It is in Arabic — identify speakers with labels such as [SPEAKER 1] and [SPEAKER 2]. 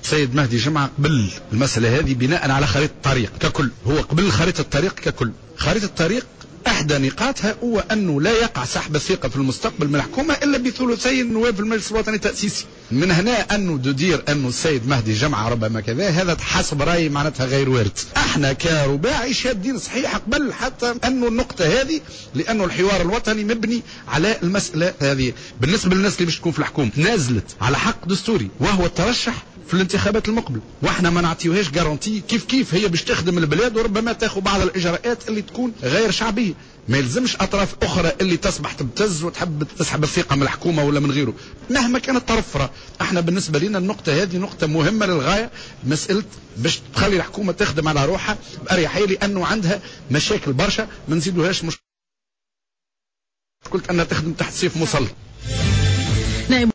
[SPEAKER 1] سيد مهدي جمعة قبل المسألة هذه بناء على خريطة الطريق ككل. هو قبل خريطة الطريق ككل. خريطة الطريق احدى نقاطها هو انه لا يقع سحب الثقه في المستقبل من الحكومه الا بثلثي النواب في المجلس الوطني التاسيسي. من هنا انه تدير انه السيد مهدي جمعه ربما كذا، هذا حسب رايي معناتها غير وارد. احنا كرباعي شادين صحيح قبل حتى انه النقطه هذه، لانه الحوار الوطني مبني على المساله هذه. بالنسبه للناس اللي باش تكون في الحكومه نازلت على حق دستوري وهو الترشح في الانتخابات المقبله، واحنا ما نعطيوهاش جارونتي كيف هي باش تخدم البلاد، وربما تاخذ بعض الاجراءات اللي تكون غير شعبيه. ما يلزمش اطراف اخرى اللي تصبح تبتز وتحب تسحب الثقه من الحكومه ولا من غيره مهما كانت طرف اخرى. احنا بالنسبه لنا النقطه هذه نقطه مهمه للغايه، مساله باش تخلي الحكومه تخدم على روحها باريحيه، لانه عندها مشاكل برشا ما نزيدوهاش. مش قلت انها تخدم تحت سيف مسلط.